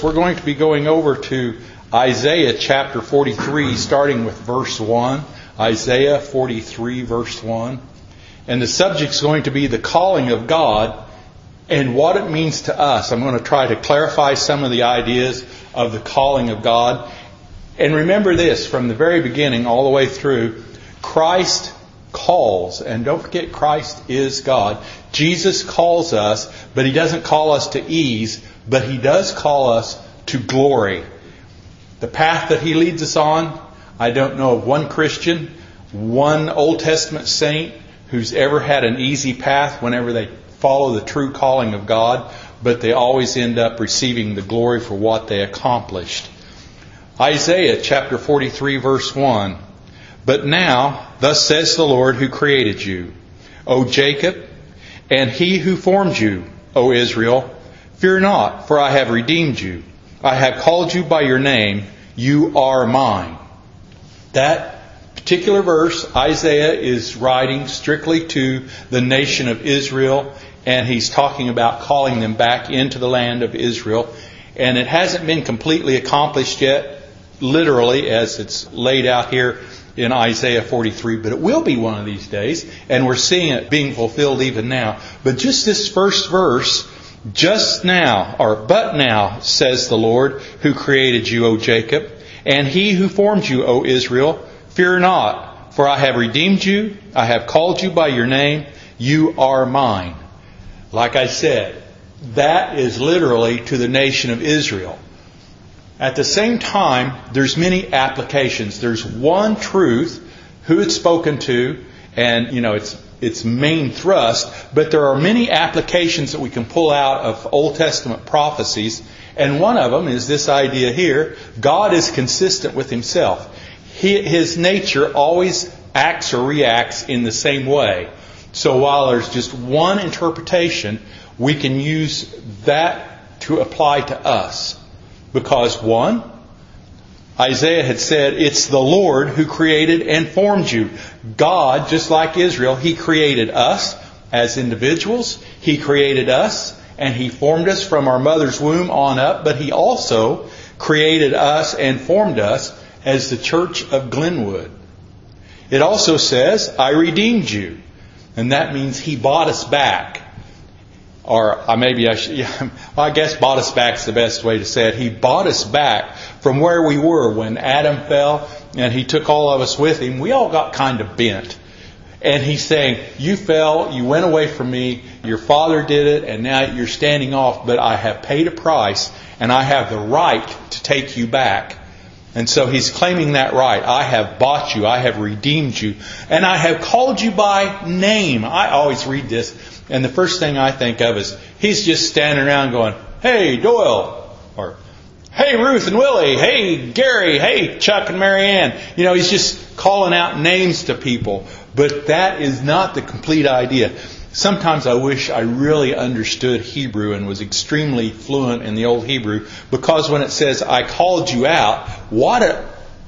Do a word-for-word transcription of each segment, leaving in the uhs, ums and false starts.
We're going to be going over to Isaiah chapter forty-three, starting with verse one. Isaiah forty-three, verse one. And the subject's going to be the calling of God and what it means to us. I'm going to try to clarify some of the ideas of the calling of God. And remember this, from the very beginning all the way through, Christ calls. And don't forget, Christ is God. Jesus calls us, but He doesn't call us to ease, but He does call us to glory. The path that He leads us on, I don't know of one Christian, one Old Testament saint who's ever had an easy path whenever they follow the true calling of God, but they always end up receiving the glory for what they accomplished. Isaiah chapter forty-three, verse one. But now, thus says the Lord who created you, O Jacob, and He who formed you, O Israel, fear not, for I have redeemed you. I have called you by your name. You are mine. That particular verse, Isaiah is writing strictly to the nation of Israel, and he's talking about calling them back into the land of Israel. And it hasn't been completely accomplished yet, literally, as it's laid out here in Isaiah forty-three, but it will be one of these days, and we're seeing it being fulfilled even now. But just this first verse, just now, or but now, says the Lord who created you, O Jacob, and He who formed you, O Israel, fear not, for I have redeemed you, I have called you by your name, you are mine. Like I said, that is literally to the nation of Israel. At the same time, there's many applications. There's one truth, who it's spoken to, and, you know, it's its main thrust, but there are many applications that we can pull out of Old Testament prophecies, and one of them is this idea here: God is consistent with Himself. He, His nature always acts or reacts in the same way. So while there's just one interpretation, we can use that to apply to us. Because one, Isaiah had said, it's the Lord who created and formed you. God, just like Israel, He created us as individuals. He created us and He formed us from our mother's womb on up. But He also created us and formed us as the church of Glenwood. It also says, I redeemed you. And that means He bought us back. Or maybe I should, yeah, well, I guess bought us back is the best way to say it. He bought us back from where we were when Adam fell and he took all of us with Him. We all got kind of bent. And He's saying, you fell, you went away from me, your father did it, and now you're standing off, but I have paid a price and I have the right to take you back. And so He's claiming that right. I have bought you, I have redeemed you, and I have called you by name. I always read this, and the first thing I think of is He's just standing around going, hey, Doyle, or hey, Ruth and Willie, hey, Gary, hey, Chuck and Mary Ann. You know, He's just calling out names to people. But that is not the complete idea. Sometimes I wish I really understood Hebrew and was extremely fluent in the Old Hebrew, because when it says, I called you out, what it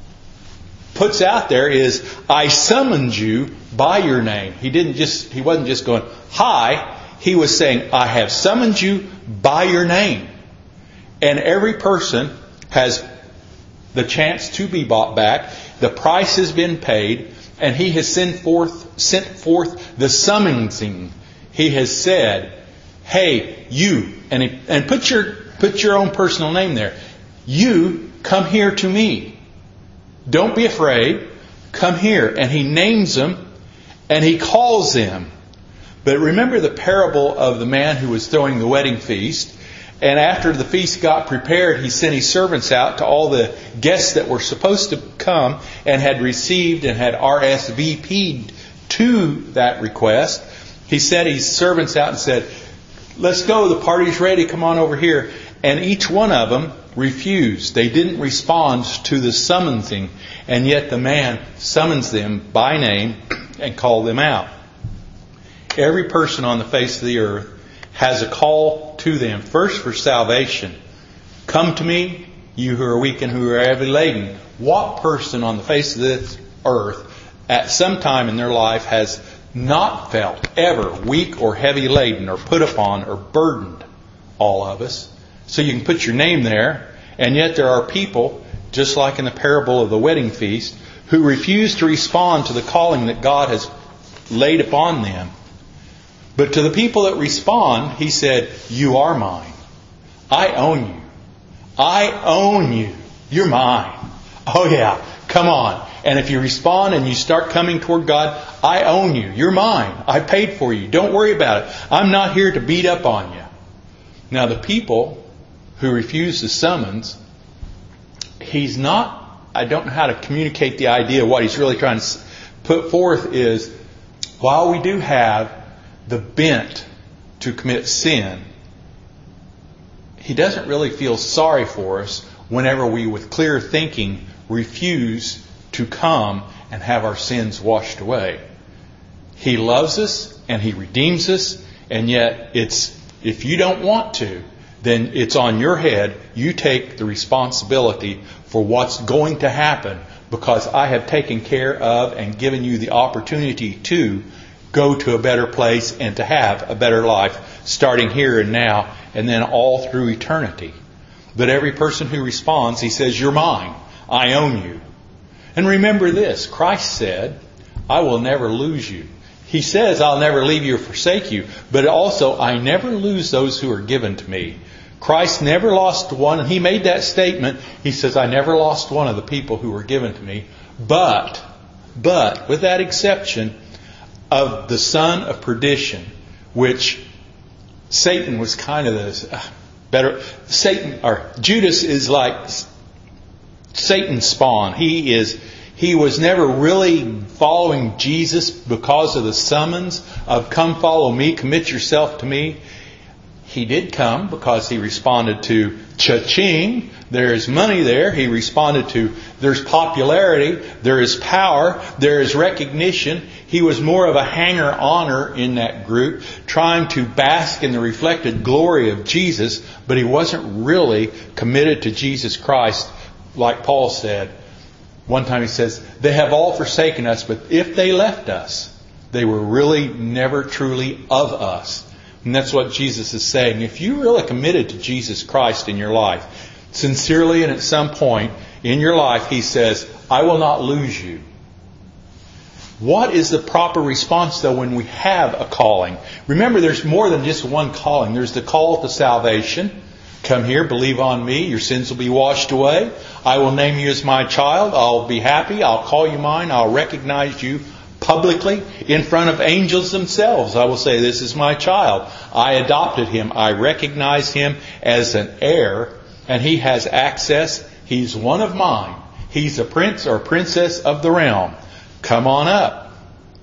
puts out there is, I summoned you by your name. He didn't just, he wasn't just going, hi. He was saying, I have summoned you by your name. And every person has the chance to be bought back. The price has been paid. And He has sent forth, sent forth the summoning. He has said, hey, you, and, he, and put your, put your own personal name there. You, come here to me. Don't be afraid. Come here. And He names them and He calls them. But remember the parable of the man who was throwing the wedding feast. And after the feast got prepared, he sent his servants out to all the guests that were supposed to come and had received and had R S V P'd to that request. He sent his servants out and said, let's go, the party's ready, come on over here. And each one of them refused. They didn't respond to the summoning. And yet the man summons them by name and called them out. Every person on the face of the earth has a call to them. First for salvation. Come to me, you who are weak and who are heavy laden. What person on the face of this earth at some time in their life has not felt ever weak or heavy laden or put upon or burdened? All of us. so you can put your name there. And yet there are people, just like in the parable of the wedding feast, who refuse to respond to the calling that God has laid upon them. But to the people that respond, He said, you are mine. I own you. I own you. You're mine. Oh yeah, come on. And if you respond and you start coming toward God, I own you. You're mine. I paid for you. Don't worry about it. I'm not here to beat up on you. Now the people who refuse the summons, He's not, I don't know how to communicate the idea. What He's really trying to put forth is, while we do have the bent to commit sin, He doesn't really feel sorry for us whenever we, with clear thinking, refuse to come and have our sins washed away. He loves us and He redeems us, and yet it's, if you don't want to, then it's on your head. You take the responsibility for what's going to happen, because I have taken care of and given you the opportunity to go to a better place and to have a better life, starting here and now, and then all through eternity. But every person who responds, He says, you're mine. I own you. And remember this, Christ said, I will never lose you. He says, I'll never leave you or forsake you. But also, I never lose those who are given to me. Christ never lost one. And He made that statement. He says, I never lost one of the people who were given to me. But, but, with that exception of the son of perdition, which Satan was kind of the uh, better. Satan, or Judas is like Satan's spawn. He is, he was never really following Jesus because of the summons of come follow me, commit yourself to me. He did come because he responded to cha-ching. There is money there. He responded to there's popularity, there is power, there is recognition. He was more of a hanger-oner in that group, trying to bask in the reflected glory of Jesus, but he wasn't really committed to Jesus Christ. Like Paul said, one time he says, they have all forsaken us, but if they left us, they were really never truly of us. And that's what Jesus is saying. If you really committed to Jesus Christ in your life, sincerely and at some point in your life, He says, I will not lose you. What is the proper response, though, when we have a calling? Remember, there's more than just one calling. There's the call to salvation. Come here, believe on me, your sins will be washed away. I will name you as my child. I'll be happy. I'll call you mine. I'll recognize you publicly in front of angels themselves. I will say, this is my child. I adopted him. I recognize him as an heir, and he has access. He's one of mine. He's a prince or princess of the realm. Come on up.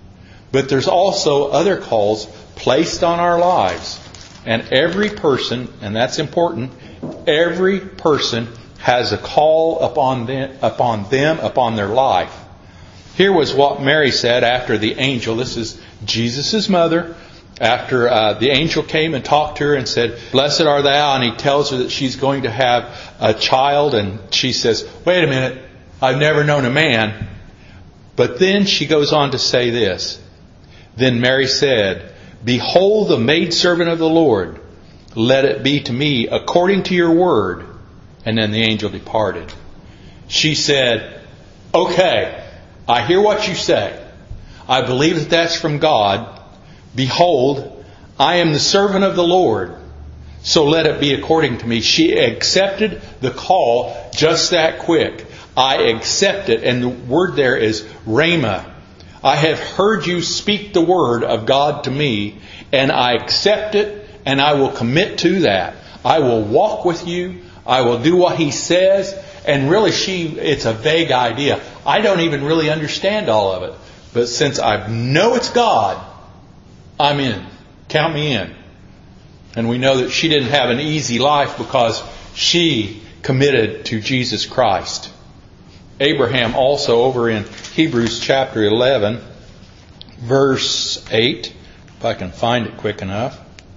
But there's also other calls placed on our lives. And every person, and that's important, every person has a call upon them, upon them, upon their life. Here was what Mary said after the angel. This is Jesus' mother. After uh, the angel came and talked to her and said, blessed are thou. And he tells her that she's going to have a child. And she says, wait a minute, I've never known a man. But then she goes on to say this. Then Mary said, behold the maidservant of the Lord. Let it be to me according to your word. And then the angel departed. She said, okay, I hear what you say. I believe that that's from God. Behold, I am the servant of the Lord. So let it be according to me. She accepted the call just that quick. I accept it. And the word there is rhema. I have heard you speak the word of God to me, and I accept it, and I will commit to that. I will walk with you. I will do what He says. And really, she it's a vague idea. I don't even really understand all of it. But since I know it's God, I'm in. Count me in. And we know that she didn't have an easy life because she committed to Jesus Christ. Abraham also, over in Hebrews chapter eleven, verse eight, if I can find it quick enough.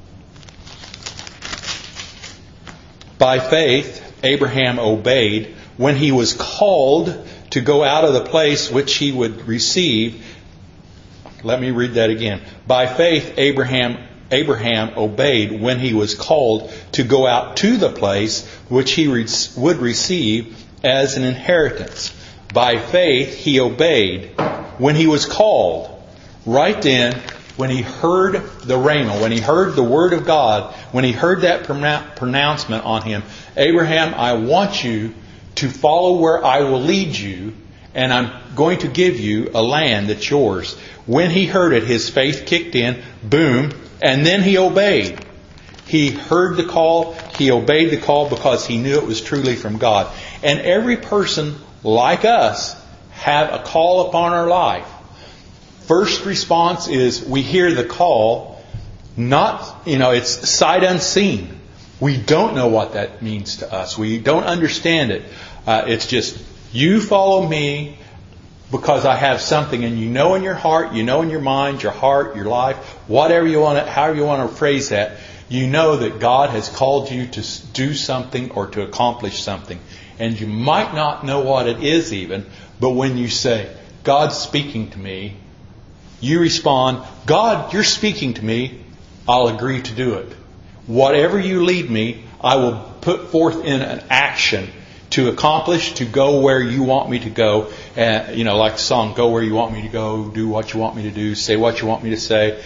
By faith, Abraham obeyed when he was called to go out of the place which he would receive. Let me read that again. By faith, Abraham Abraham obeyed when he was called to go out to the place which he re- would receive as an inheritance. By faith he obeyed when he was called. Right then, when he heard the rhema, when he heard the word of God, when he heard that pronouncement on him, Abraham, I want you to follow where I will lead you, and I'm going to give you a land that's yours. When he heard it, his faith kicked in, boom, and then he obeyed. He heard the call, he obeyed the call because he knew it was truly from God. And every person like us have a call upon our life. First response is we hear the call, not, you know, it's sight unseen. We don't know what that means to us. We don't understand it. Uh, it's just, you follow me because I have something, and you know in your heart, you know in your mind, your heart, your life, whatever you want to, however you want to phrase that, you know that God has called you to do something or to accomplish something. And you might not know what it is even, but when you say, God's speaking to me, you respond, God, you're speaking to me, I'll agree to do it. Whatever you lead me, I will put forth in an action to accomplish, to go where you want me to go. Uh, you know, like the song, go where you want me to go, do what you want me to do, say what you want me to say.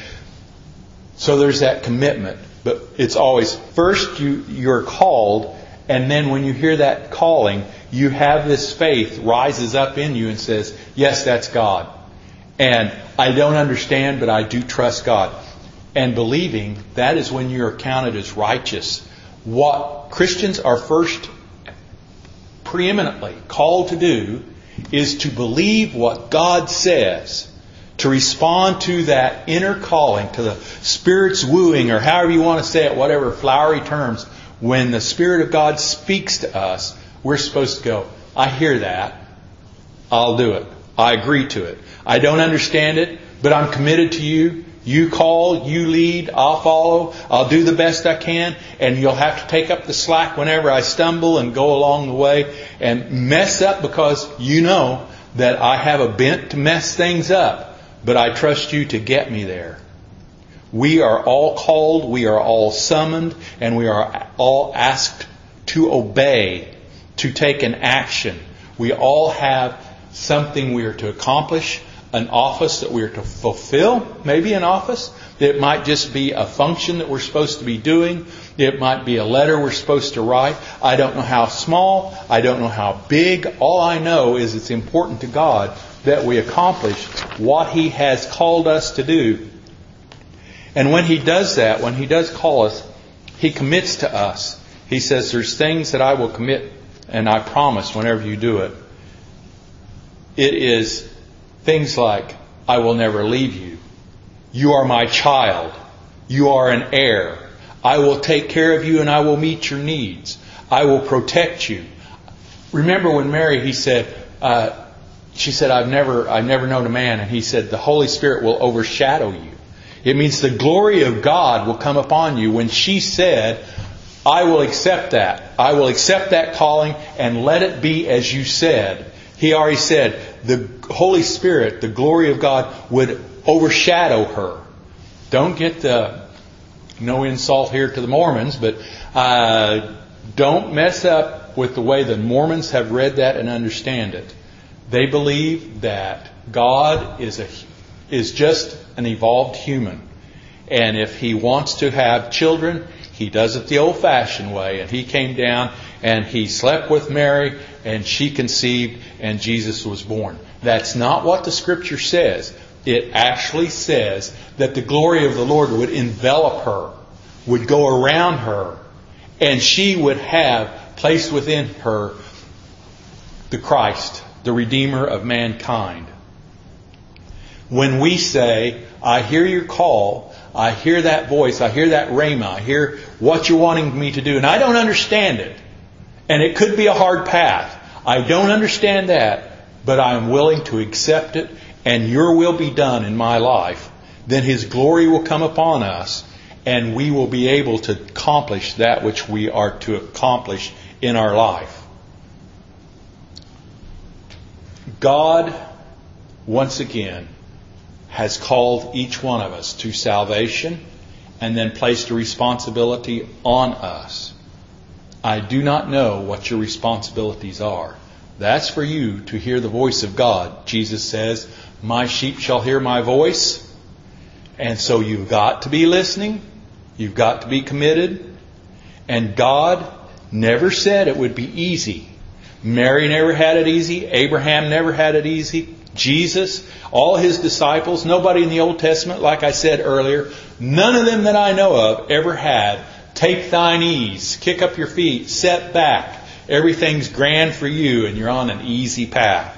So there's that commitment. But it's always, first you, you're called, and then when you hear that calling, you have this faith rises up in you and says, yes, that's God. And I don't understand, but I do trust God. And believing, that is when you're counted as righteous. What Christians are first preeminently called to do is to believe what God says, to respond to that inner calling, to the Spirit's wooing, or however you want to say it, whatever flowery terms. When the Spirit of God speaks to us, we're supposed to go, I hear that, I'll do it. I agree to it. I don't understand it, but I'm committed to you. You call, you lead, I'll follow, I'll do the best I can, and you'll have to take up the slack whenever I stumble and go along the way and mess up, because you know that I have a bent to mess things up, but I trust you to get me there. We are all called, we are all summoned, and we are all asked to obey, to take an action. We all have something we are to accomplish, an office that we are to fulfill, maybe an office. It might just be a function that we're supposed to be doing. It might be a letter we're supposed to write. I don't know how small. I don't know how big. All I know is it's important to God that we accomplish what He has called us to do. And when He does that, when He does call us, He commits to us. He says, there's things that I will commit, and I promise whenever you do it. It is things like, I will never leave you. You are my child. You are an heir. I will take care of you and I will meet your needs. I will protect you. Remember when Mary, he said, uh, she said, I've never, I've never known a man. And he said, the Holy Spirit will overshadow you. It means the glory of God will come upon you. When she said, I will accept that. I will accept that calling and let it be as you said. He already said the Holy Spirit, the glory of God, would overshadow her. Don't get the, no insult here to the Mormons, but uh, don't mess up with the way the Mormons have read that and understand it. They believe that God is a is just an evolved human. And if He wants to have children, He does it the old-fashioned way. And He came down and He slept with Mary and she conceived and Jesus was born. That's not what the Scripture says. It actually says that the glory of the Lord would envelop her, would go around her, and she would have placed within her the Christ, the Redeemer of mankind. When we say, I hear your call, I hear that voice, I hear that rhema, I hear what you're wanting me to do, and I don't understand it. And it could be a hard path. I don't understand that, but I am willing to accept it, and your will be done in my life. Then His glory will come upon us, and we will be able to accomplish that which we are to accomplish in our life. God, once again, has called each one of us to salvation and then placed a responsibility on us. I do not know what your responsibilities are. That's for you to hear the voice of God. Jesus says, my sheep shall hear my voice. And so you've got to be listening. You've got to be committed. And God never said it would be easy. Mary never had it easy. Abraham never had it easy. Jesus, all His disciples, nobody in the Old Testament, like I said earlier, none of them that I know of ever had, take thine ease, kick up your feet, set back. Everything's grand for you and you're on an easy path.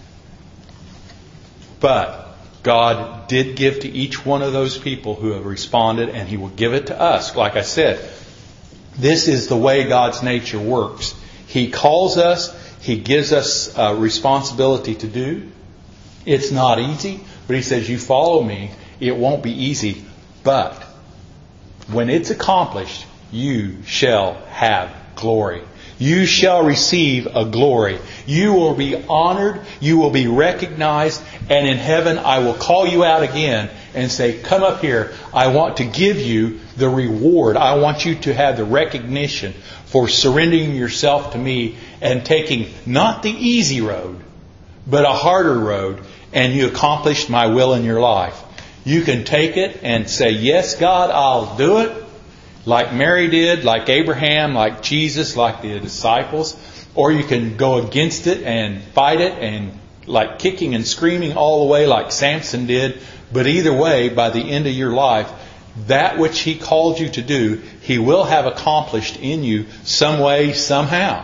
But God did give to each one of those people who have responded, and He will give it to us. Like I said, this is the way God's nature works. He calls us. He gives us a responsibility to do. It's not easy, but He says, you follow me. It won't be easy. But when it's accomplished, you shall have glory. You shall receive a glory. You will be honored. You will be recognized. And in heaven, I will call you out again and say, come up here. I want to give you the reward. I want you to have the recognition for surrendering yourself to me and taking not the easy road, but a harder road. And you accomplished my will in your life. You can take it and say, yes, God, I'll do it. Like Mary did, like Abraham, like Jesus, like the disciples. Or you can go against it and fight it and like kicking and screaming all the way like Samson did. But either way, by the end of your life, that which He called you to do, He will have accomplished in you some way, somehow.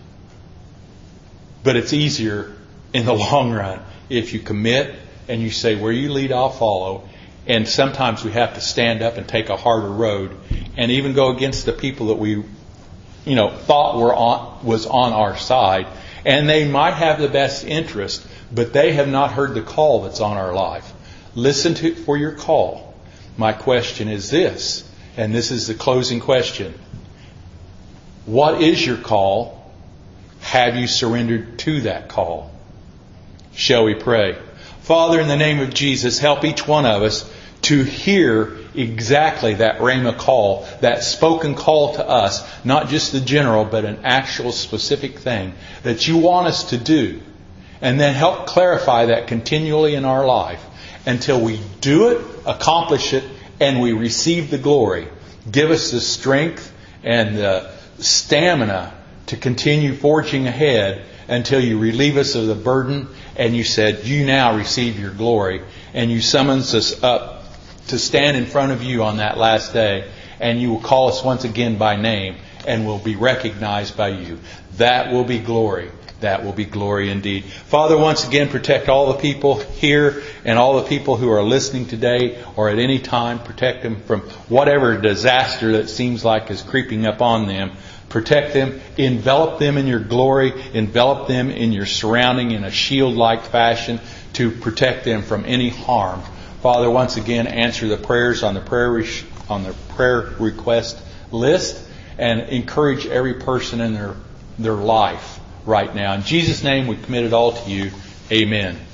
But it's easier in the long run if you commit and you say, where you lead, I'll follow. And sometimes we have to stand up and take a harder road and even go against the people that we, you know, thought were on, was on our side. And they might have the best interest, but they have not heard the call that's on our life. Listen to for your call. My question is this, and this is the closing question. What is your call? Have you surrendered to that call? Shall we pray? Father, in the name of Jesus, help each one of us to hear exactly that rhema call, that spoken call to us, not just the general, but an actual specific thing that you want us to do. And then help clarify that continually in our life until we do it, accomplish it, and we receive the glory. Give us the strength and the stamina to continue forging ahead until you relieve us of the burden and you said, you now receive your glory. And you summons us up to stand in front of you on that last day. And you will call us once again by name and will be recognized by you. That will be glory. That will be glory indeed. Father, once again, protect all the people here and all the people who are listening today or at any time. Protect them from whatever disaster that seems like is creeping up on them. Protect them, envelop them in your glory, envelop them in your surrounding in a shield-like fashion to protect them from any harm. Father, once again, answer the prayers on the prayer re- on the prayer request list and encourage every person in their their life right now. In Jesus' name, we commit it all to you. Amen.